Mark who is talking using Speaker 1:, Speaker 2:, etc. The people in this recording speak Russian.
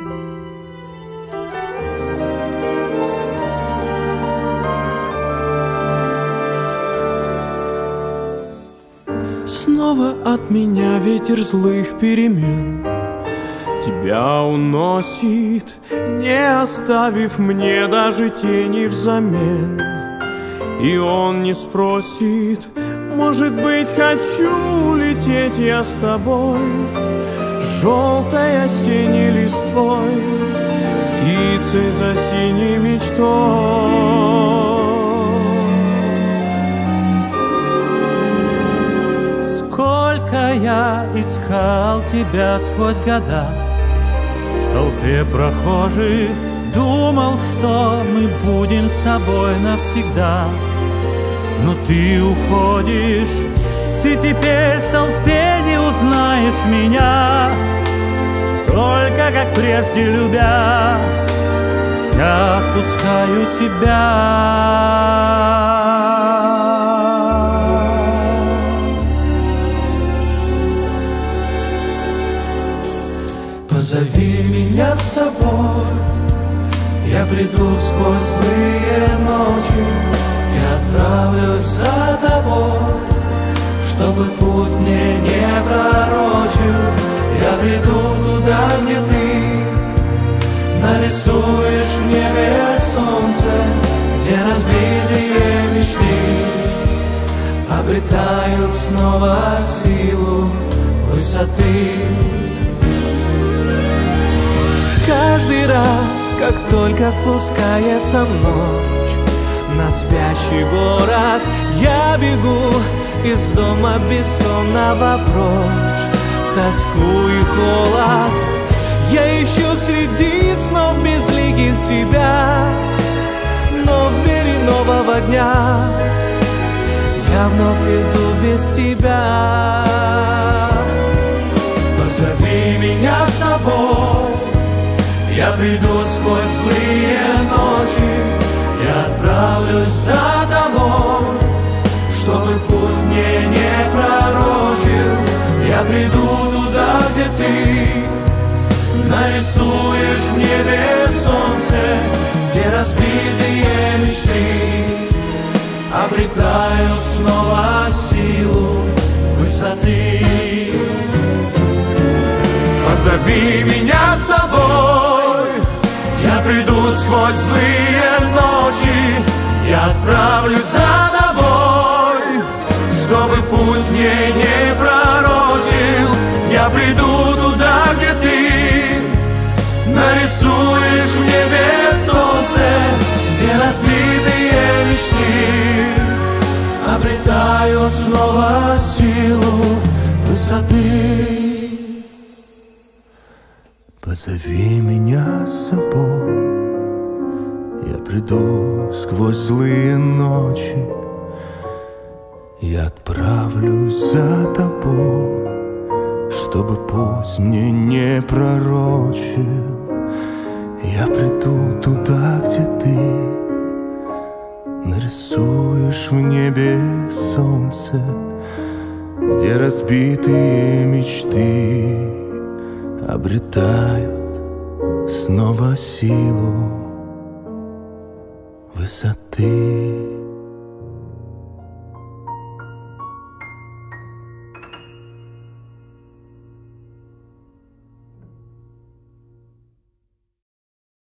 Speaker 1: Снова от меня ветер злых перемен тебя уносит, не оставив мне даже тени взамен. И он не спросит, может быть, хочу лететь я с тобой, желтой осенней листвой, птицей за синей мечтой.
Speaker 2: Сколько я искал тебя сквозь года, в толпе прохожих думал, что мы будем с тобой навсегда. Но ты уходишь, ты теперь в толпе не узнаешь меня. Только как прежде любя, я отпускаю тебя.
Speaker 1: Позови меня с собой, я приду сквозь злые ночи, я отправлюсь за тобой, чтобы путь мне не пророчил. Я приду туда, где ты нарисуешь в небе солнце, где разбитые мечты обретают снова силу высоты. Каждый раз, как только спускается ночь на спящий город, я бегу из дома бессонного прочь. Тоску и холод я ищу среди снов безликих тебя, но в двери нового дня я вновь иду без тебя. Позови меня с собой, я приду сквозь злые ночи, я отправлюсь за тобой, чтобы путь мне не пророчил. Я приду туда, где ты нарисуешь в небе солнце, где разбитые мечты обретают снова силу высоты. Позови меня с собой, я приду сквозь злые ночи, я отправлюсь за тобой, чтобы путь мне не пророчил. Я приду туда, где ты нарисуешь в небе солнце, где разбитые мечты обретают снова силу высоты. Позови меня с собой, я приду сквозь злые ночи, я отправлюсь за тобой, чтобы путь мне не пророчил. Я приду туда, где ты нарисуешь в небе солнце, где разбитые мечты обретают снова силу высоты.